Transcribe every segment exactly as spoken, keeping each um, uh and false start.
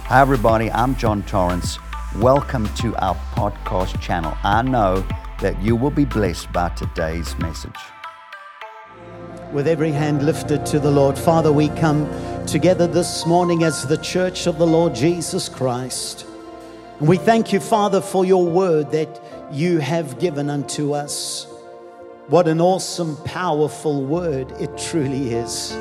Hi everybody, I'm John Torrance. Welcome to our podcast channel. I know that you will be blessed by today's message. With every hand lifted to the Lord, Father, we come together this morning as the church of the Lord Jesus Christ. And we thank you, Father, for your word that you have given unto us. What an awesome, powerful word it truly is.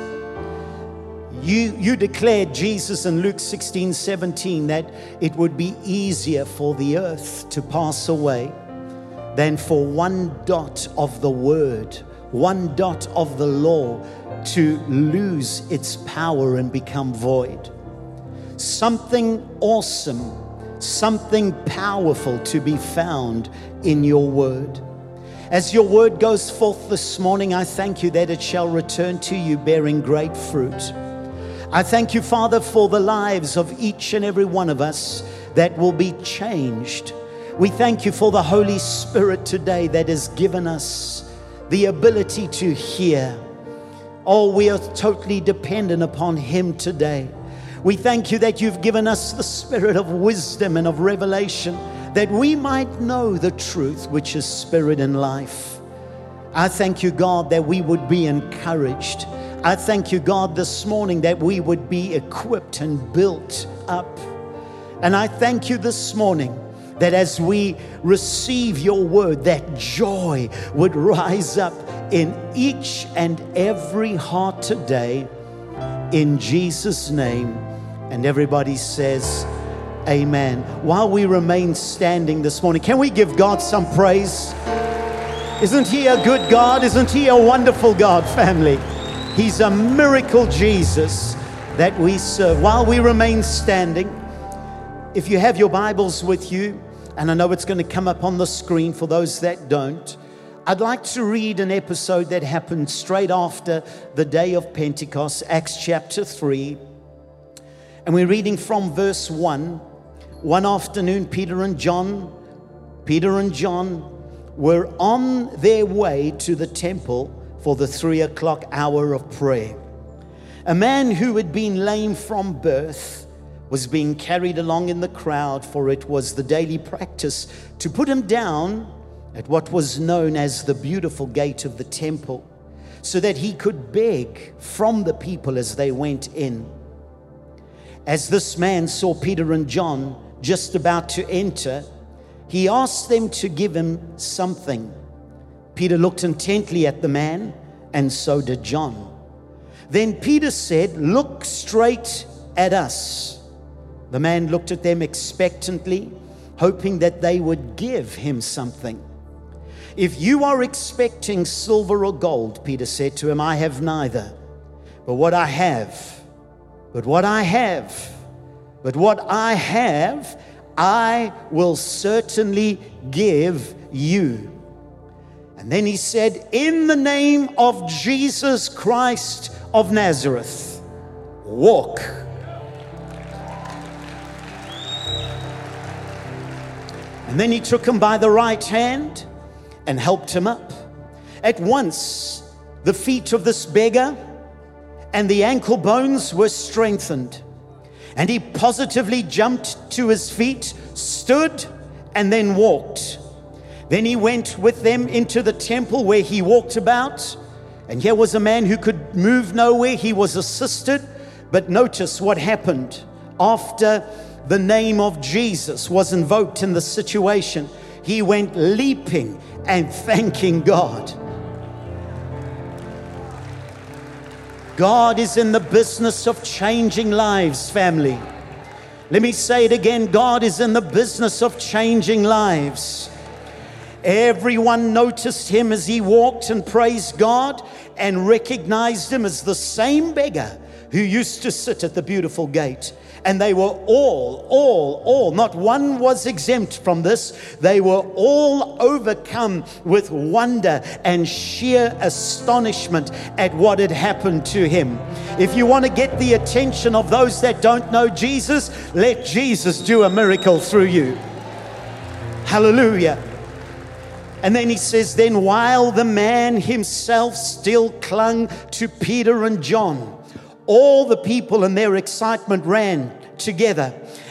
You, you declared, Jesus, in Luke sixteen seventeen, that it would be easier for the earth to pass away than for one dot of the word, one dot of the law to lose its power and become void. Something awesome, something powerful to be found in your word. As your word goes forth this morning, I thank you that it shall return to you bearing great fruit. I thank you, Father, for the lives of each and every one of us that will be changed. We thank you for the Holy Spirit today that has given us the ability to hear. Oh, we are totally dependent upon Him today. We thank you that you've given us the spirit of wisdom and of revelation, that we might know the truth, which is spirit and life. I thank you, God, that we would be encouraged. I thank you, God, this morning that we would be equipped and built up. And I thank you this morning that as we receive your word, that joy would rise up in each and every heart today, in Jesus' name. And everybody says, amen. While we remain standing this morning, can we give God some praise? Isn't He a good God? Isn't He a wonderful God, family? He's a miracle Jesus that we serve. While we remain standing, if you have your Bibles with you, and I know it's going to come up on the screen for those that don't, I'd like to read an episode that happened straight after the day of Pentecost, Acts chapter three. And we're reading from verse one. One afternoon, Peter and John, Peter and John were on their way to the temple for the three o'clock hour of prayer. A man who had been lame from birth was being carried along in the crowd, for it was the daily practice to put him down at what was known as the beautiful gate of the temple, so that he could beg from the people as they went in. As this man saw Peter and John just about to enter, he asked them to give him something. Peter looked intently at the man, and so did John. Then Peter said, "Look straight at us." The man looked at them expectantly, hoping that they would give him something. "If you are expecting silver or gold," Peter said to him, "I have neither. But what I have, but what I have, but what I have, I will certainly give you." And then he said, "In the name of Jesus Christ of Nazareth, walk." And then he took him by the right hand and helped him up. At once, the feet of this beggar and the ankle bones were strengthened. And he positively jumped to his feet, stood, and then walked. Then he went with them into the temple where he walked about. And here was a man who could move nowhere. He was assisted. But notice what happened after the name of Jesus was invoked in the situation. He went leaping and thanking God. God is in the business of changing lives, family. Let me say it again. God is in the business of changing lives. Everyone noticed him as he walked and praised God, and recognized him as the same beggar who used to sit at the beautiful gate. And they were all, all, all, not one was exempt from this. They were all overcome with wonder and sheer astonishment at what had happened to him. If you want to get the attention of those that don't know Jesus, let Jesus do a miracle through you. Hallelujah. And then he says, then while the man himself still clung to Peter and John, all the people in their excitement ran together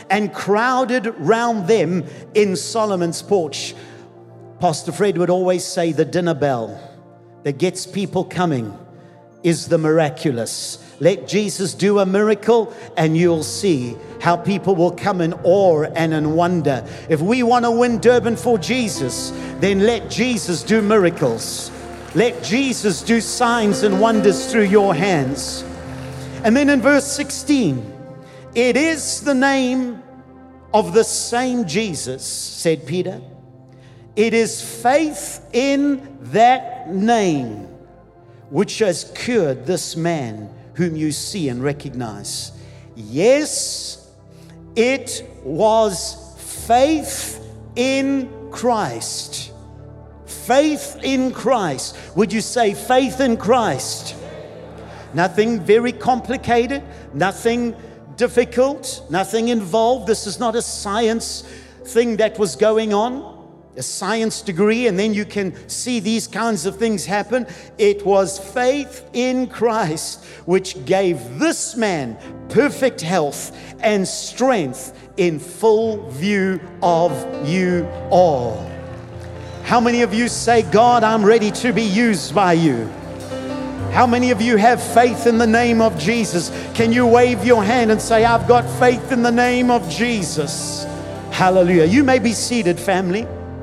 and crowded round them in Solomon's porch. Pastor Fred would always say the dinner bell that gets people coming is the miraculous. Let Jesus do a miracle and you'll see how people will come in awe and in wonder. If we want to win Durban for Jesus, then let Jesus do miracles. Let Jesus do signs and wonders through your hands. And then in verse sixteen, it is the name of the same Jesus, said Peter. It is faith in that name which has cured this man whom you see and recognize. Yes, it was faith in Christ. Faith in Christ. Would you say faith in Christ? Nothing very complicated, nothing difficult, nothing involved. This is not a science thing that was going on. A science degree, and then you can see these kinds of things happen. It was faith in Christ which gave this man perfect health and strength in full view of you all. How many of you say, God, I'm ready to be used by you? How many of you have faith in the name of Jesus? Can you wave your hand and say, I've got faith in the name of Jesus? Hallelujah. You may be seated, family.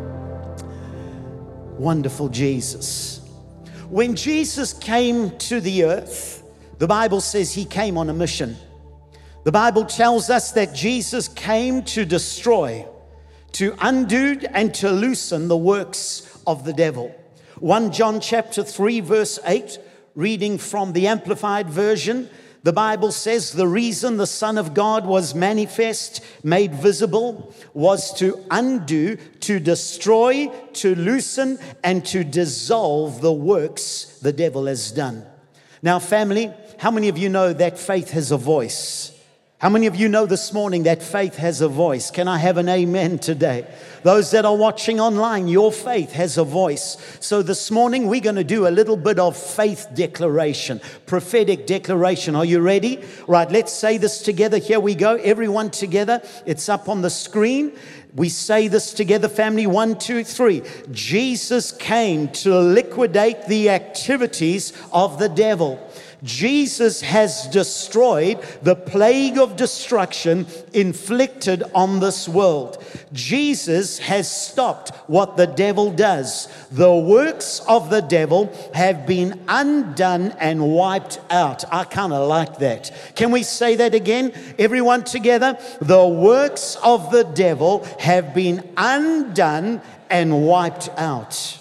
Wonderful Jesus. When Jesus came to the earth, the Bible says he came on a mission. The Bible tells us that Jesus came to destroy, to undo and to loosen the works of the devil. First John chapter three verse eight, reading from the Amplified Version, the Bible says the reason the Son of God was manifest, made visible, was to undo, to destroy, to loosen, and to dissolve the works the devil has done. Now, family, how many of you know that faith has a voice? How many of you know this morning that faith has a voice? Can I have an amen today? Those that are watching online, your faith has a voice. So this morning we're going to do a little bit of faith declaration, prophetic declaration. Are you ready? Right, let's say this together. Here we go. Everyone together. It's up on the screen. We say this together, family. One, two, three. Jesus came to liquidate the activities of the devil. Jesus has destroyed the plague of destruction inflicted on this world. Jesus has stopped what the devil does. The works of the devil have been undone and wiped out. I kind of like that. Can we say that again? Everyone together. The works of the devil have been undone and wiped out.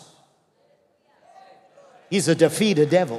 He's a defeated devil.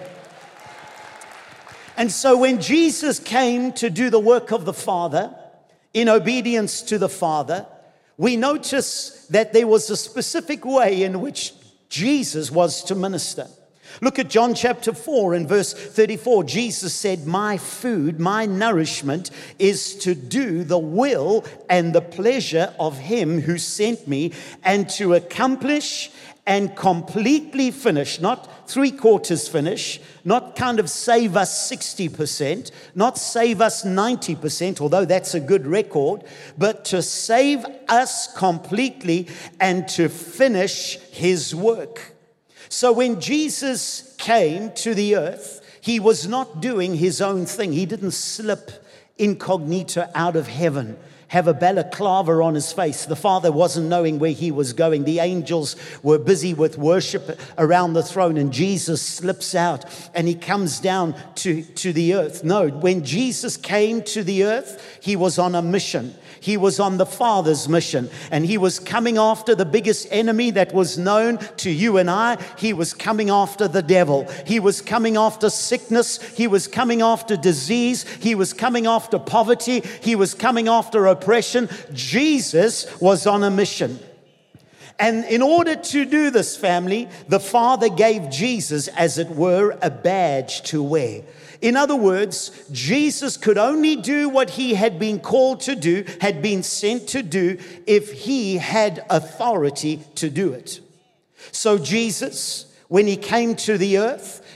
And so when Jesus came to do the work of the Father, in obedience to the Father, we notice that there was a specific way in which Jesus was to minister. Look at John chapter four and verse thirty-four. Jesus said, my food, my nourishment is to do the will and the pleasure of him who sent me, and to accomplish and completely finish, not three quarters finish, not kind of save us sixty percent, not save us ninety percent, although that's a good record, but to save us completely and to finish his work. So when Jesus came to the earth, he was not doing his own thing. He didn't slip incognito out of heaven, have a balaclava on his face. The Father wasn't knowing where he was going. The angels were busy with worship around the throne, and Jesus slips out and he comes down to, to the earth. No, when Jesus came to the earth, he was on a mission. He was on the Father's mission, and he was coming after the biggest enemy that was known to you and I. He was coming after the devil. He was coming after sickness. He was coming after disease. He was coming after poverty. He was coming after oppression. Jesus was on a mission. And in order to do this, family, the Father gave Jesus, as it were, a badge to wear. In other words, Jesus could only do what he had been called to do, had been sent to do, if he had authority to do it. So Jesus, when he came to the earth,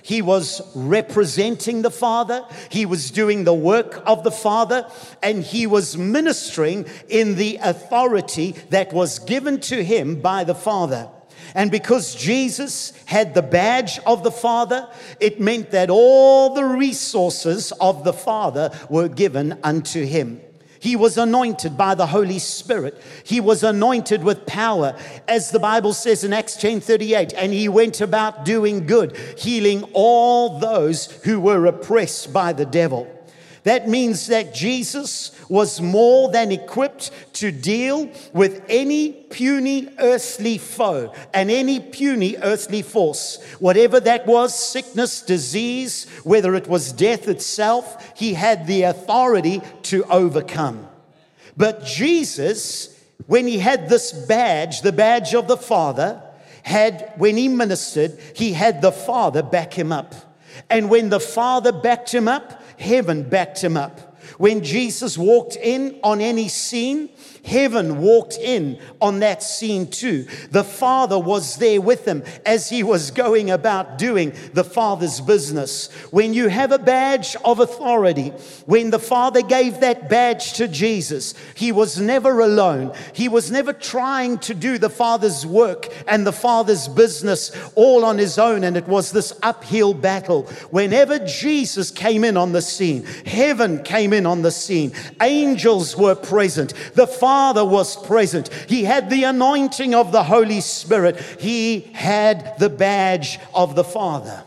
He was representing the Father. He was doing the work of the Father, and he was ministering in the authority that was given to him by the Father. And because Jesus had the badge of the Father, it meant that all the resources of the Father were given unto him. He was anointed by the Holy Spirit. He was anointed with power, as the Bible says in Acts ten thirty-eight, and he went about doing good, healing all those who were oppressed by the devil. That means that Jesus was more than equipped to deal with any puny earthly foe and any puny earthly force. Whatever that was, sickness, disease, whether it was death itself, he had the authority to overcome. But Jesus, when he had this badge, the badge of the Father, had, when he ministered, he had the Father back him up. And when the Father backed him up, heaven backed him up. When Jesus walked in on any scene, heaven walked in on that scene too. The Father was there with him as he was going about doing the Father's business. When you have a badge of authority, when the Father gave that badge to Jesus, he was never alone. He was never trying to do the Father's work and the Father's business all on his own, and it was this uphill battle. Whenever Jesus came in on the scene, heaven came in on the scene. Angels were present. The Father was present. He had the anointing of the Holy Spirit. He had the badge of the Father.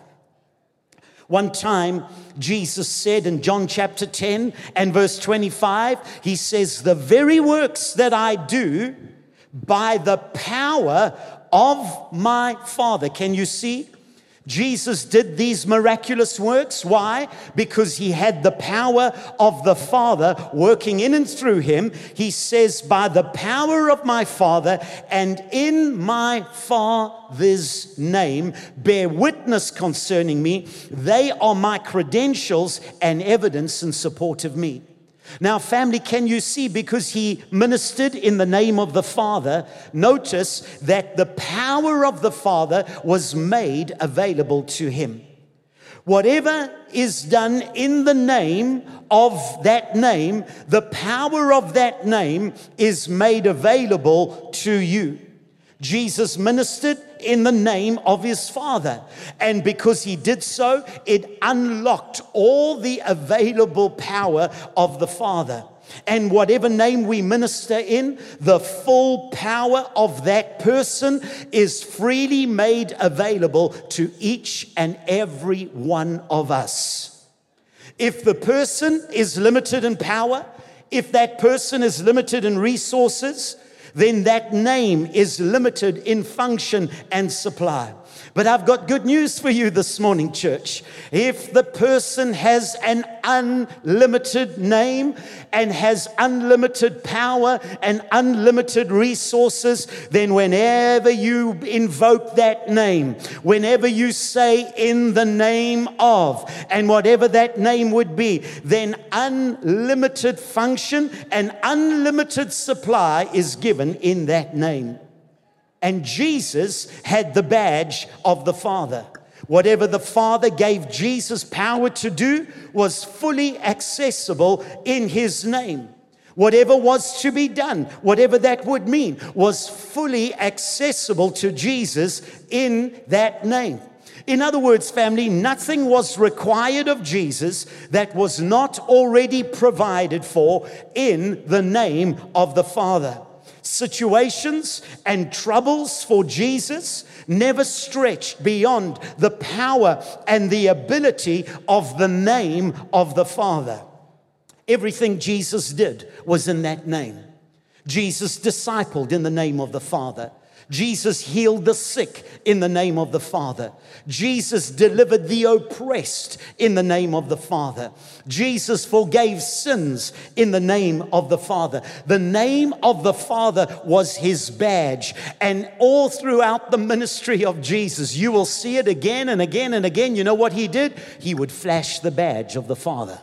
One time, Jesus said in John chapter ten and verse twenty-five, he says, "The very works that I do by the power of my Father." Can you see? Jesus did these miraculous works. Why? Because he had the power of the Father working in and through him. He says, "By the power of my Father and in my Father's name, bear witness concerning me. They are my credentials and evidence in support of me." Now, family, can you see, because he ministered in the name of the Father, notice that the power of the Father was made available to him. Whatever is done in the name of that name, the power of that name is made available to you. Jesus ministered in the name of his Father. And because he did so, it unlocked all the available power of the Father. And whatever name we minister in, the full power of that person is freely made available to each and every one of us. If the person is limited in power, if that person is limited in resources, then that name is limited in function and supply. But I've got good news for you this morning, church. If the person has an unlimited name and has unlimited power and unlimited resources, then whenever you invoke that name, whenever you say in the name of, and whatever that name would be, then unlimited function and unlimited supply is given in that name. And Jesus had the badge of the Father. Whatever the Father gave Jesus power to do was fully accessible in his name. Whatever was to be done, whatever that would mean, was fully accessible to Jesus in that name. In other words, family, nothing was required of Jesus that was not already provided for in the name of the Father. Situations and troubles for Jesus never stretched beyond the power and the ability of the name of the Father. Everything Jesus did was in that name. Jesus discipled in the name of the Father. Jesus healed the sick in the name of the Father. Jesus delivered the oppressed in the name of the Father. Jesus forgave sins in the name of the Father. The name of the Father was his badge. And all throughout the ministry of Jesus, you will see it again and again and again. You know what he did? He would flash the badge of the Father.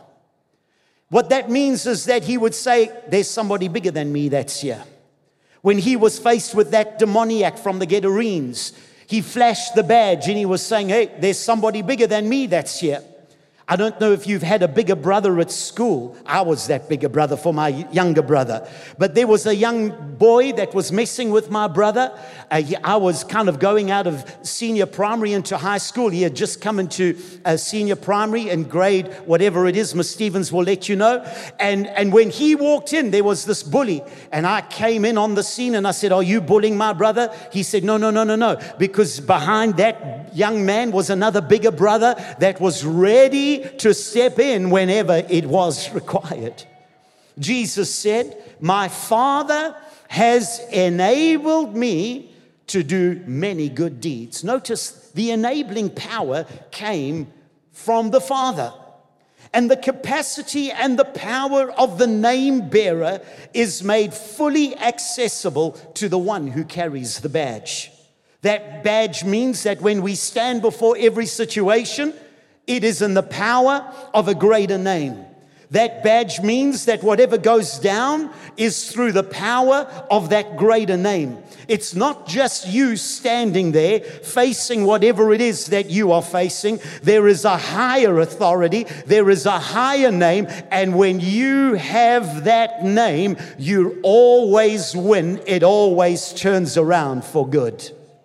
What that means is that he would say, "There's somebody bigger than me that's here." When he was faced with that demoniac from the Gadarenes, he flashed the badge and he was saying, hey, there's somebody bigger than me that's here. I don't know if you've had a bigger brother at school. I was that bigger brother for my younger brother. But there was a young boy that was messing with my brother. Uh, he, I was kind of going out of senior primary into high school. He had just come into uh, senior primary and grade whatever it is. Miss Stevens will let you know. And, and when he walked in, there was this bully. And I came in on the scene and I said, are you bullying my brother? He said, no, no, no, no, no. Because behind that young man was another bigger brother that was ready to step in whenever it was required. Jesus said, my Father has enabled me to do many good deeds. Notice the enabling power came from the Father. And the capacity and the power of the name bearer is made fully accessible to the one who carries the badge. That badge means that when we stand before every situation, it is in the power of a greater name. That badge means that whatever goes down is through the power of that greater name. It's not just you standing there facing whatever it is that you are facing. There is a higher authority. There is a higher name. And when you have that name, you always win. It always turns around for good.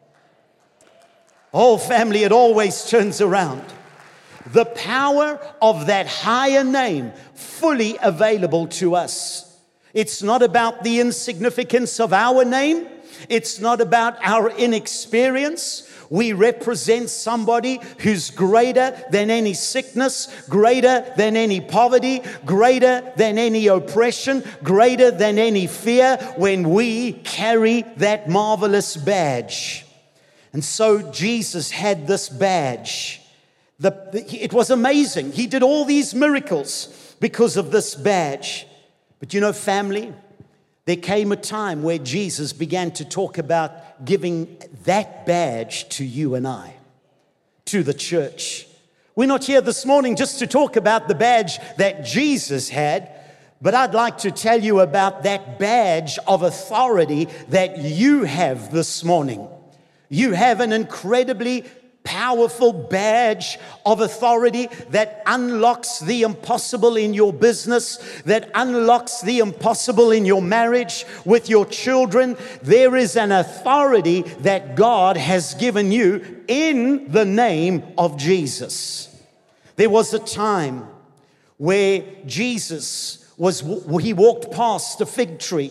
Oh, family, it always turns around. The power of that higher name fully available to us. It's not about the insignificance of our name. It's not about our inexperience. We represent somebody who's greater than any sickness, greater than any poverty, greater than any oppression, greater than any fear when we carry that marvelous badge. And so Jesus had this badge. The, the, it was amazing. He did all these miracles because of this badge. But you know, family, there came a time where Jesus began to talk about giving that badge to you and I, to the church. We're not here this morning just to talk about the badge that Jesus had, but I'd like to tell you about that badge of authority that you have this morning. You have an incredibly powerful badge of authority that unlocks the impossible in your business, that unlocks the impossible in your marriage, with your children. There is an authority that God has given you in the name of Jesus. There was a time where Jesus was, he walked past a fig tree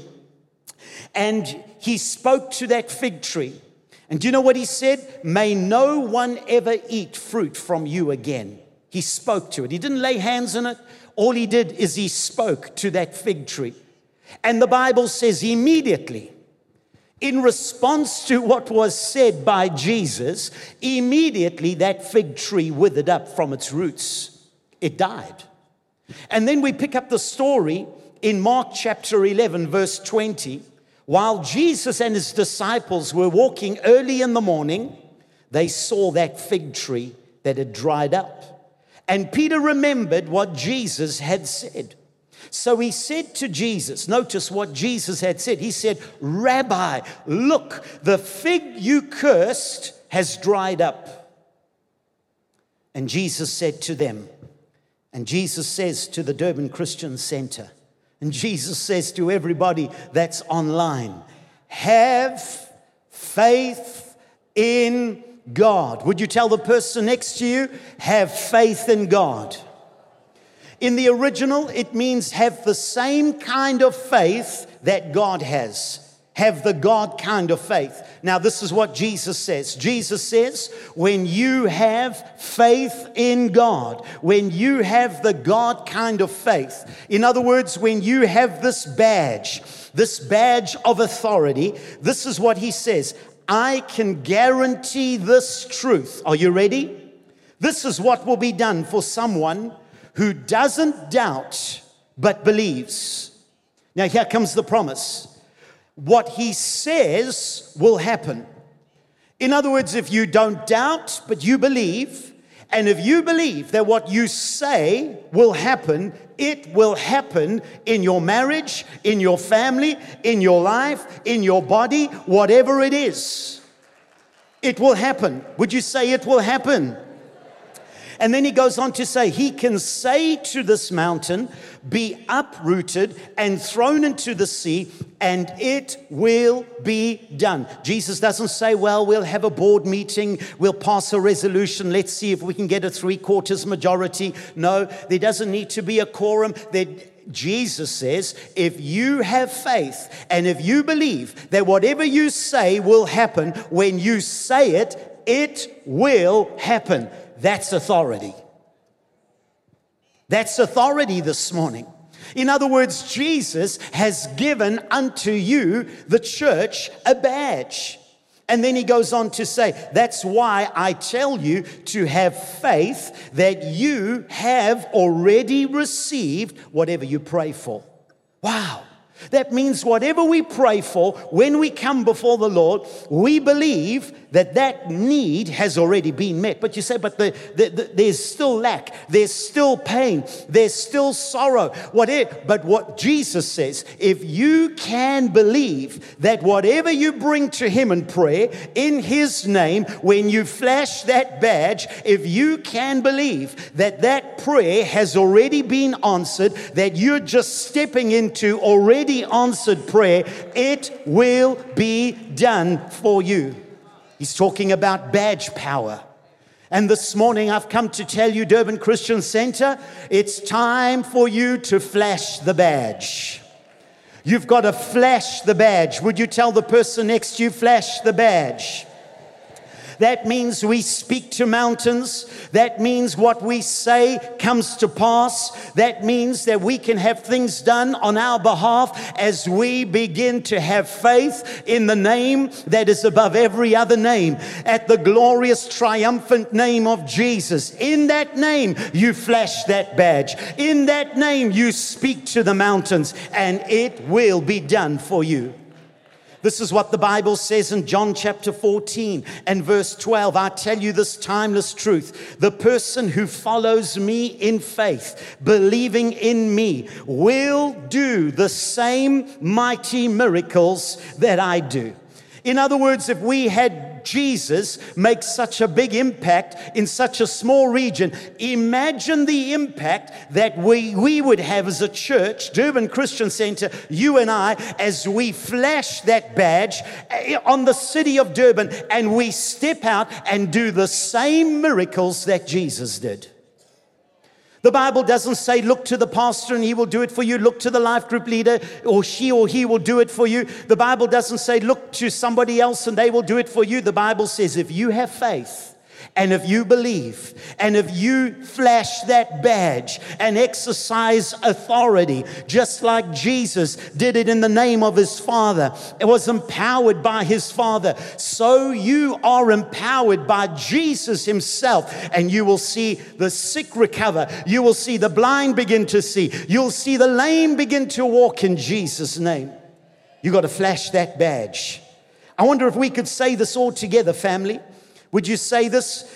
and he spoke to that fig tree. And do you know what he said? May no one ever eat fruit from you again. He spoke to it. He didn't lay hands on it. All he did is he spoke to that fig tree. And the Bible says immediately, in response to what was said by Jesus, immediately that fig tree withered up from its roots. It died. And then we pick up the story in Mark chapter eleven, verse twenty. While Jesus and his disciples were walking early in the morning, they saw that fig tree that had dried up. And Peter remembered what Jesus had said. So he said to Jesus, notice what Jesus had said. He said, Rabbi, look, the fig you cursed has dried up. And Jesus said to them, and Jesus says to the Durban Christian Center, and Jesus says to everybody that's online, have faith in God. Would you tell the person next to you, have faith in God? In the original, it means have the same kind of faith that God has. Have the God kind of faith. Now, this is what Jesus says. Jesus says, when you have faith in God, when you have the God kind of faith, in other words, when you have this badge, this badge of authority, this is what he says. I can guarantee this truth. Are you ready? This is what will be done for someone who doesn't doubt but believes. Now, here comes the promise. What he says will happen. In other words, if you don't doubt, but you believe, and if you believe that what you say will happen, it will happen in your marriage, in your family, in your life, in your body, whatever it is. It will happen. Would you say it will happen? And then he goes on to say, he can say to this mountain, be uprooted and thrown into the sea, and it will be done. Jesus doesn't say, well, we'll have a board meeting, we'll pass a resolution, let's see if we can get a three-quarters majority. No, there doesn't need to be a quorum. There, Jesus says, if you have faith and if you believe that whatever you say will happen, when you say it, it will happen. That's authority. That's authority this morning. In other words, Jesus has given unto you, the church, a badge. And then he goes on to say, that's why I tell you to have faith that you have already received whatever you pray for. Wow. That means whatever we pray for, when we come before the Lord, we believe that that need has already been met. But you say, but the, the, the, there's still lack, there's still pain, there's still sorrow. Whatever. But what Jesus says, if you can believe that whatever you bring to Him in prayer, in His name, when you flash that badge, if you can believe that that prayer has already been answered, that you're just stepping into already answered prayer, it will be done for you. He's talking about badge power. And this morning I've come to tell you, Durban Christian Center, it's time for you to flash the badge. You've got to flash the badge. Would you tell the person next to you, flash the badge? That means we speak to mountains. That means what we say comes to pass. That means that we can have things done on our behalf as we begin to have faith in the name that is above every other name, at the glorious, triumphant name of Jesus. In that name, you flash that badge. In that name, you speak to the mountains, and it will be done for you. This is what the Bible says in John chapter fourteen and verse twelve. I tell you this timeless truth. The person who follows me in faith, believing in me, will do the same mighty miracles that I do. In other words, if we had Jesus make such a big impact in such a small region, imagine the impact that we, we would have as a church, Durban Christian Center, you and I, as we flash that badge on the city of Durban and we step out and do the same miracles that Jesus did. The Bible doesn't say, look to the pastor and he will do it for you. Look to the life group leader or she or he will do it for you. The Bible doesn't say, look to somebody else and they will do it for you. The Bible says, if you have faith and if you believe and if you flash that badge and exercise authority, just like Jesus did it in the name of his Father, it was empowered by his Father. So you are empowered by Jesus himself, and you will see the sick recover. You will see the blind begin to see. You'll see the lame begin to walk in Jesus' name. You got to flash that badge. I wonder if we could say this all together, family. Would you say this?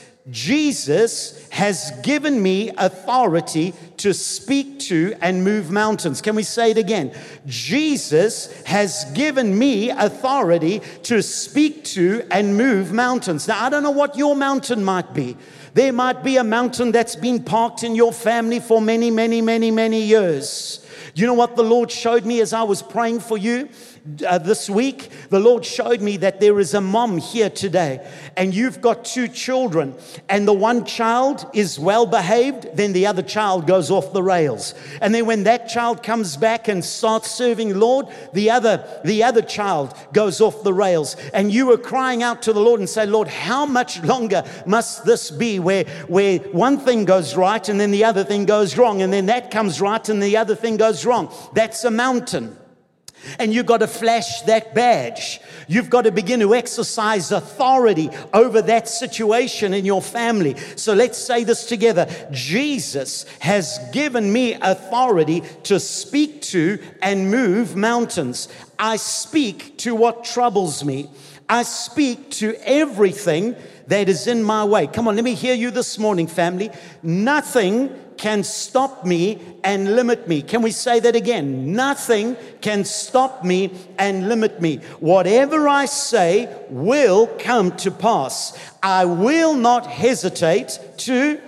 Jesus has given me authority to speak to and move mountains. Can we say it again? Jesus has given me authority to speak to and move mountains. Now, I don't know what your mountain might be. There might be a mountain that's been parked in your family for many, many, many, many years. You know what the Lord showed me as I was praying for you? Uh, this week, the Lord showed me that there is a mom here today, and you've got two children, and the one child is well behaved, then the other child goes off the rails. And then when that child comes back and starts serving Lord, the other, the other child goes off the rails. And you were crying out to the Lord and say, Lord, how much longer must this be where, where one thing goes right and then the other thing goes wrong, and then that comes right and the other thing goes wrong? That's a mountain. And you've got to flash that badge. You've got to begin to exercise authority over that situation in your family. So let's say this together. Jesus has given me authority to speak to and move mountains. I speak to what troubles me. I speak to everything that is in my way. Come on, let me hear you this morning, family. Nothing can stop me and limit me. Can we say that again? Nothing can stop me and limit me. Whatever I say will come to pass. I will not hesitate to...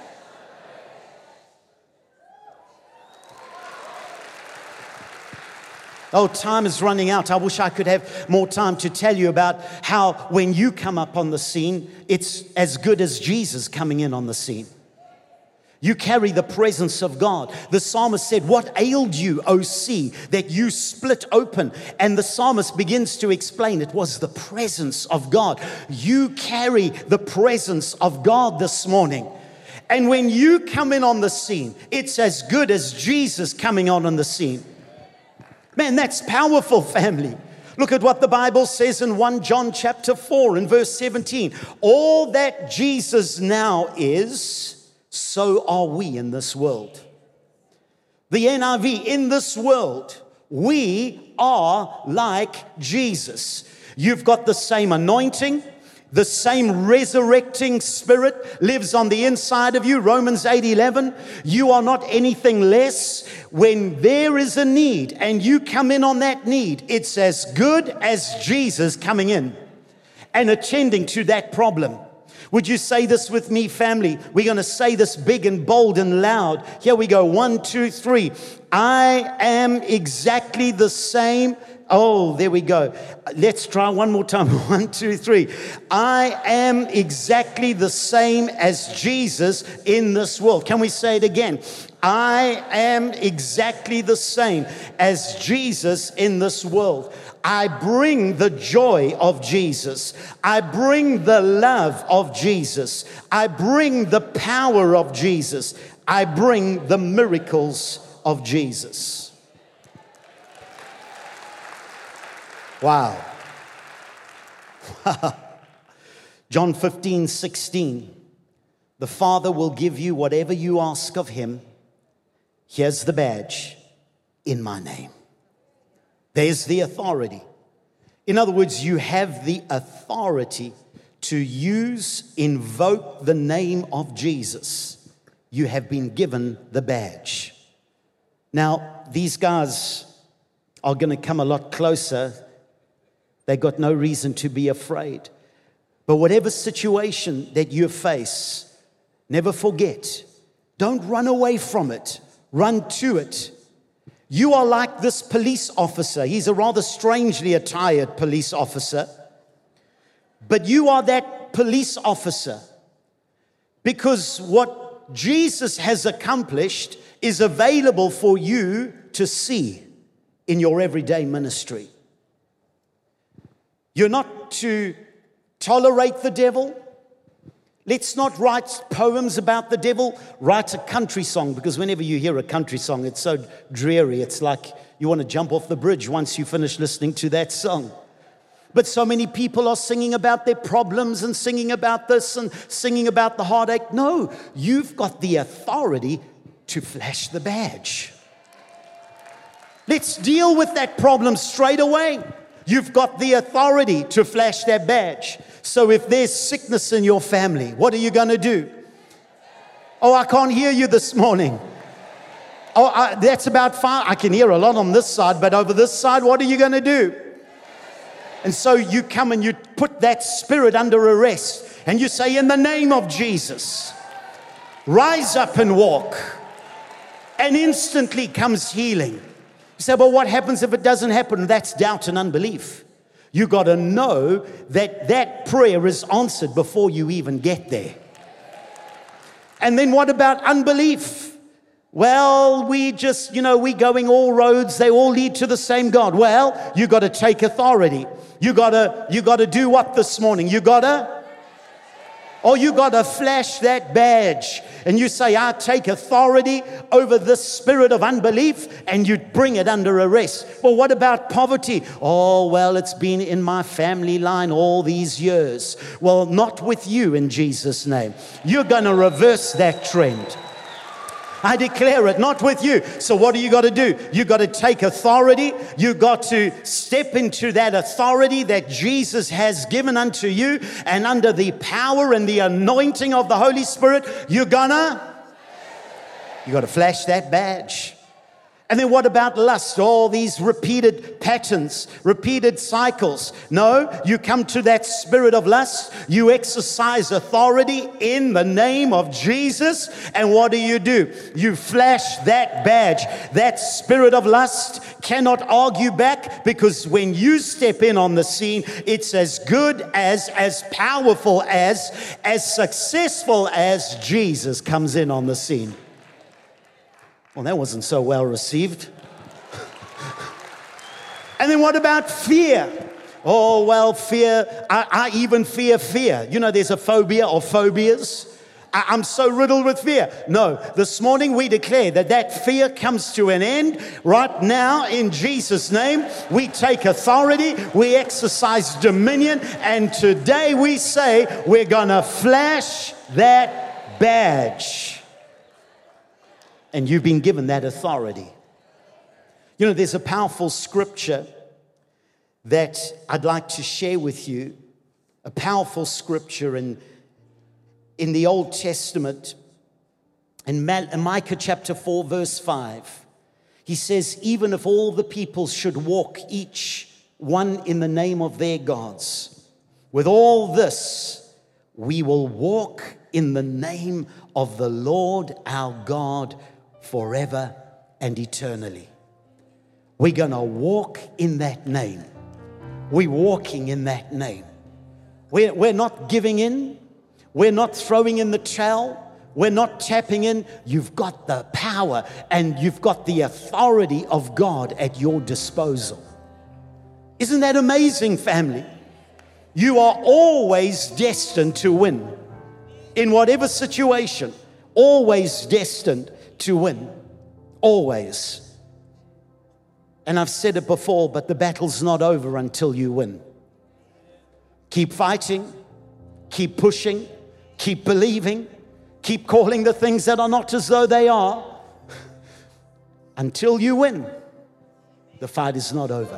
Oh, time is running out. I wish I could have more time to tell you about how when you come up on the scene, it's as good as Jesus coming in on the scene. You carry the presence of God. The psalmist said, "What ailed you, O sea, that you split open?" And the psalmist begins to explain it was the presence of God. You carry the presence of God this morning. And when you come in on the scene, it's as good as Jesus coming on on the scene. Man, that's powerful, family. Look at what the Bible says in First John chapter four and verse seventeen. All that Jesus now is, so are we in this world. The N I V, in this world, we are like Jesus. You've got the same anointing. The same resurrecting spirit lives on the inside of you. Romans eight eleven. You are not anything less. When there is a need and you come in on that need, it's as good as Jesus coming in and attending to that problem. Would you say this with me, family? We're going to say this big and bold and loud. Here we go. One, two, three. I am exactly the same. Oh, there we go. Let's try one more time. One, two, three. I am exactly the same as Jesus in this world. Can we say it again? I am exactly the same as Jesus in this world. I bring the joy of Jesus. I bring the love of Jesus. I bring the power of Jesus. I bring the miracles of Jesus. Wow. John fifteen, sixteen. The Father will give you whatever you ask of him. Here's the badge, in my name. There's the authority. In other words, you have the authority to use, invoke the name of Jesus. You have been given the badge. Now, these guys are going to come a lot closer. They got no reason to be afraid. But whatever situation that you face, never forget. Don't run away from it. Run to it. You are like this police officer. He's a rather strangely attired police officer. But you are that police officer because what Jesus has accomplished is available for you to see in your everyday ministry. You're not to tolerate the devil. Let's not write poems about the devil. Write a country song, because whenever you hear a country song, it's so dreary. It's like you want to jump off the bridge once you finish listening to that song. But so many people are singing about their problems and singing about this and singing about the heartache. No, you've got the authority to flash the badge. Let's deal with that problem straight away. You've got the authority to flash that badge. So if there's sickness in your family, what are you going to do? Oh, I can't hear you this morning. Oh, I, that's about far. I can hear a lot on this side, but over this side, what are you going to do? And so you come and you put that spirit under arrest and you say, in the name of Jesus, rise up and walk. And instantly comes healing. You say, well, what happens if it doesn't happen? That's doubt and unbelief. You got to know that that prayer is answered before you even get there. And then what about unbelief? Well, we just, you know, we going all roads, they all lead to the same God. Well, you got to take authority. You got to, you got to do what this morning? You got to, or you got to flash that badge. And you say, I take authority over this spirit of unbelief, and you bring it under arrest. Well, what about poverty? Oh, well, it's been in my family line all these years. Well, not with you in Jesus' name. You're going to reverse that trend. I declare it, not with you. So what do you got to do? You got to take authority. You got to step into that authority that Jesus has given unto you, and under the power and the anointing of the Holy Spirit, you're gonna, you got to flash that badge. And then what about lust? All these repeated patterns, repeated cycles. No, you come to that spirit of lust. You exercise authority in the name of Jesus. And what do you do? You flash that badge. That spirit of lust cannot argue back, because when you step in on the scene, it's as good as, as powerful as, as successful as Jesus comes in on the scene. Well, that wasn't so well received. And then what about fear? Oh, well, fear, I, I even fear fear. You know, there's a phobia or phobias. I, I'm so riddled with fear. No, this morning we declare that that fear comes to an end right now in Jesus' name. We take authority, we exercise dominion, and today we say we're going to flash that badge. And you've been given that authority. You know, there's a powerful scripture that I'd like to share with you. A powerful scripture in, in the Old Testament. In Micah chapter four, verse five. He says, even if all the people should walk each one in the name of their gods, with all this, we will walk in the name of the Lord our God forever and eternally. We're going to walk in that name. We're walking in that name. We're, we're not giving in. We're not throwing in the towel. We're not tapping in. You've got the power and you've got the authority of God at your disposal. Isn't that amazing, family? You are always destined to win. In whatever situation, always destined to win. Always. And I've said it before, but the battle's not over until you win. Keep fighting, keep pushing, keep believing, keep calling the things that are not as though they are. Until you win, the fight is not over.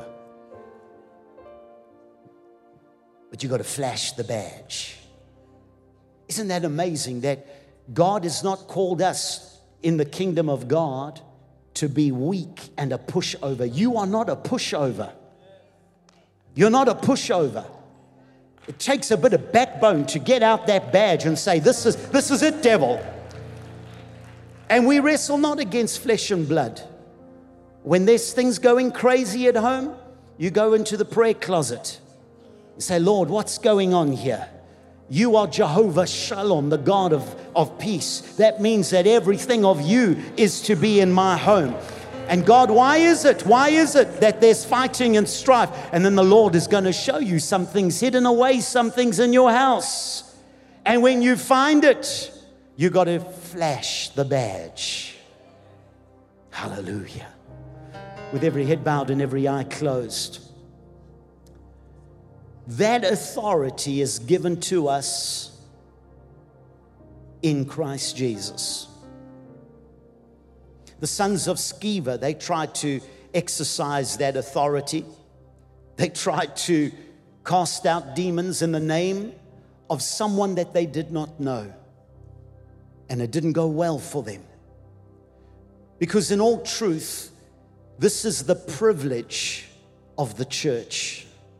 But you got to flash the badge. Isn't that amazing that God has not called us in the kingdom of God to be weak and a pushover? You are not a pushover. You're not a pushover. It takes a bit of backbone to get out that badge and say, this is, this is it, devil. And we wrestle not against flesh and blood. When there's things going crazy at home, you go into the prayer closet. You say, Lord, what's going on here? You are Jehovah Shalom, the God of, of peace. That means that everything of you is to be in my home. And God, why is it? Why is it that there's fighting and strife? And then the Lord is going to show you some things hidden away, some things in your house. And when you find it, you got to flash the badge. Hallelujah. With every head bowed and every eye closed. That authority is given to us in Christ Jesus. The sons of Sceva, they tried to exercise that authority. They tried to cast out demons in the name of someone that they did not know. And it didn't go well for them. Because in all truth, this is the privilege of the church.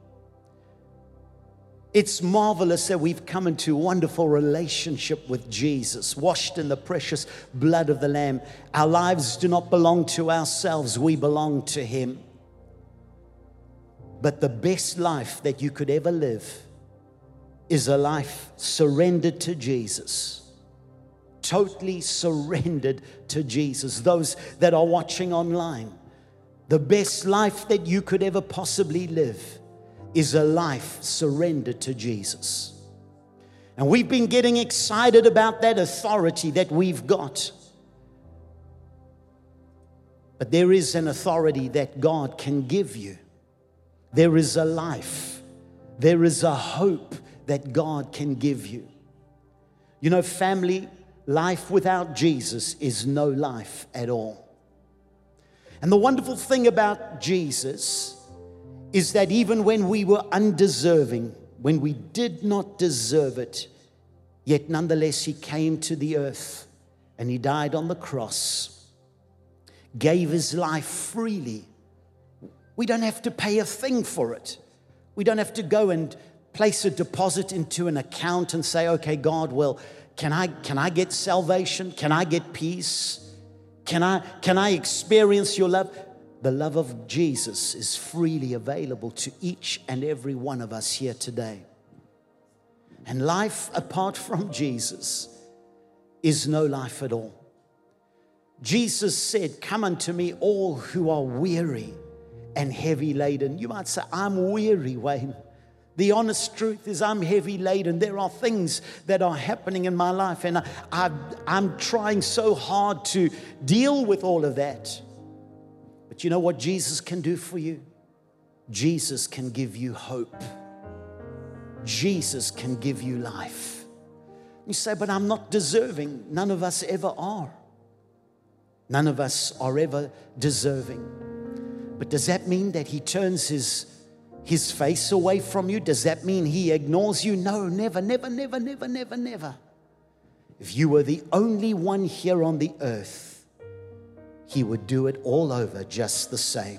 It's marvelous that we've come into a wonderful relationship with Jesus, washed in the precious blood of the Lamb. Our lives do not belong to ourselves. We belong to Him. But the best life that you could ever live is a life surrendered to Jesus. Totally surrendered to Jesus. Those that are watching online, the best life that you could ever possibly live is a life surrendered to Jesus. And we've been getting excited about that authority that we've got. But there is an authority that God can give you. There is a life. There is a hope that God can give you. You know, family, life without Jesus is no life at all. And the wonderful thing about Jesus is that even when we were undeserving, when we did not deserve it, yet nonetheless He came to the earth and He died on the cross, gave His life freely. We don't have to pay a thing for it. We don't have to go and place a deposit into an account and say, okay, God, well, can I can I get salvation? Can I get peace? Can I can I experience your love? The love of Jesus is freely available to each and every one of us here today. And life apart from Jesus is no life at all. Jesus said, come unto me all who are weary and heavy laden. You might say, I'm weary, Wayne. The honest truth is I'm heavy laden. There are things that are happening in my life, and I, I, I'm trying so hard to deal with all of that. But you know what Jesus can do for you? Jesus can give you hope. Jesus can give you life. You say, but I'm not deserving. None of us ever are. None of us are ever deserving. But does that mean that He turns his, his face away from you? Does that mean He ignores you? No, never, never, never, never, never, never. If you were the only one here on the earth, He would do it all over just the same.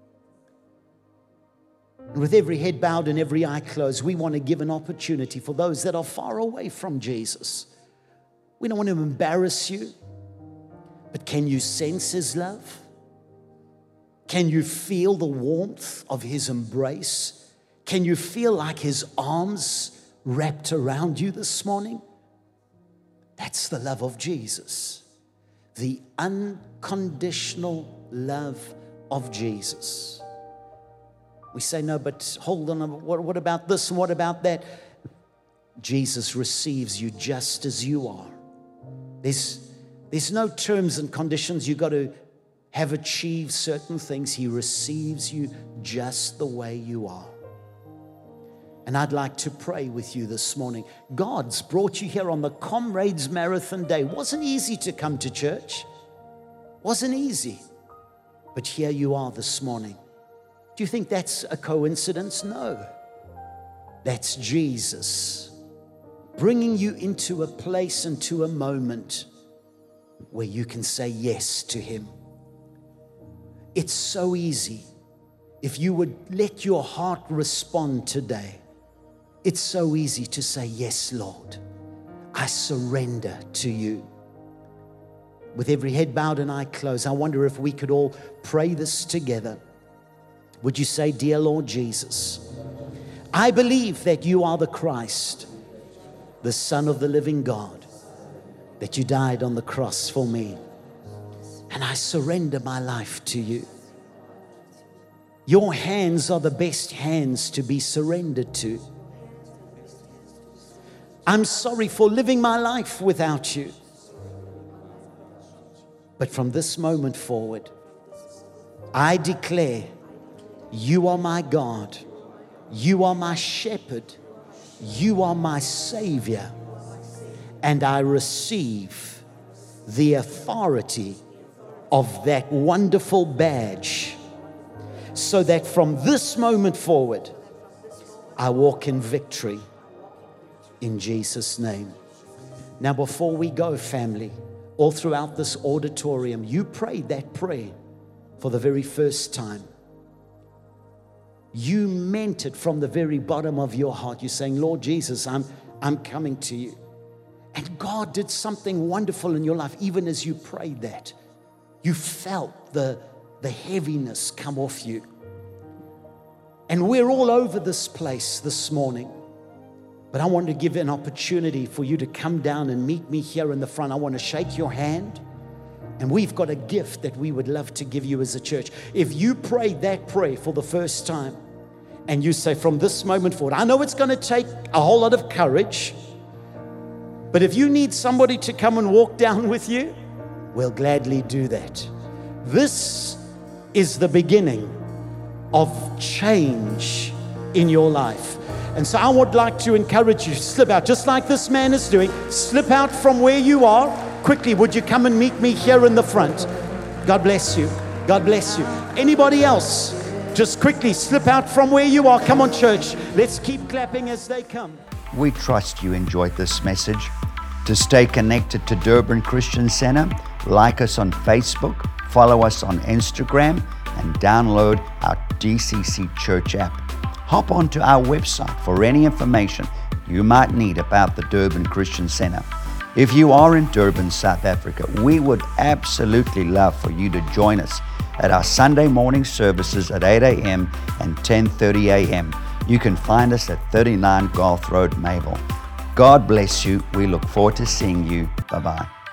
And with every head bowed and every eye closed, we want to give an opportunity for those that are far away from Jesus. We don't want to embarrass you, but can you sense His love? Can you feel the warmth of His embrace? Can you feel like His arms wrapped around you this morning? That's the love of Jesus. The unconditional love of Jesus. We say, no, but hold on, what, what about this and what about that? Jesus receives you just as you are. There's, there's no terms and conditions. You've got to have achieved certain things. He receives you just the way you are. And I'd like to pray with you this morning. God's brought you here on the Comrades Marathon Day. Wasn't easy to come to church. Wasn't easy. But here you are this morning. Do you think that's a coincidence? No. That's Jesus bringing you into a place and to a moment where you can say yes to Him. It's so easy. If you would let your heart respond today, it's so easy to say, yes, Lord, I surrender to you. With every head bowed and eye closed, I wonder if we could all pray this together. Would you say, dear Lord Jesus, I believe that you are the Christ, the Son of the living God, that you died on the cross for me. And I surrender my life to you. Your hands are the best hands to be surrendered to. I'm sorry for living my life without you. But from this moment forward, I declare you are my God. You are my shepherd. You are my Savior. And I receive the authority of that wonderful badge, so that from this moment forward, I walk in victory in Jesus' name. Now, before we go, family, all throughout this auditorium, you prayed that prayer for the very first time. You meant it from the very bottom of your heart. You're saying, Lord Jesus, I'm, I'm coming to you. And God did something wonderful in your life, even as you prayed that. You felt the, the heaviness come off you. And we're all over this place this morning. But I want to give an opportunity for you to come down and meet me here in the front. I want to shake your hand. And we've got a gift that we would love to give you as a church. If you prayed that prayer for the first time, and you say, from this moment forward, I know it's going to take a whole lot of courage, but if you need somebody to come and walk down with you, we'll gladly do that. This is the beginning of change in your life. And so I would like to encourage you, slip out, just like this man is doing. Slip out from where you are. Quickly, would you come and meet me here in the front? God bless you. God bless you. Anybody else? Just quickly slip out from where you are. Come on, church. Let's keep clapping as they come. We trust you enjoyed this message. To stay connected to Durban Christian Center, like us on Facebook, follow us on Instagram, and download our D C C Church app. Hop onto our website for any information you might need about the Durban Christian Center. If you are in Durban, South Africa, we would absolutely love for you to join us at our Sunday morning services at eight a.m. and ten thirty a.m. You can find us at thirty-nine Garth Road, Mabel. God bless you. We look forward to seeing you. Bye-bye.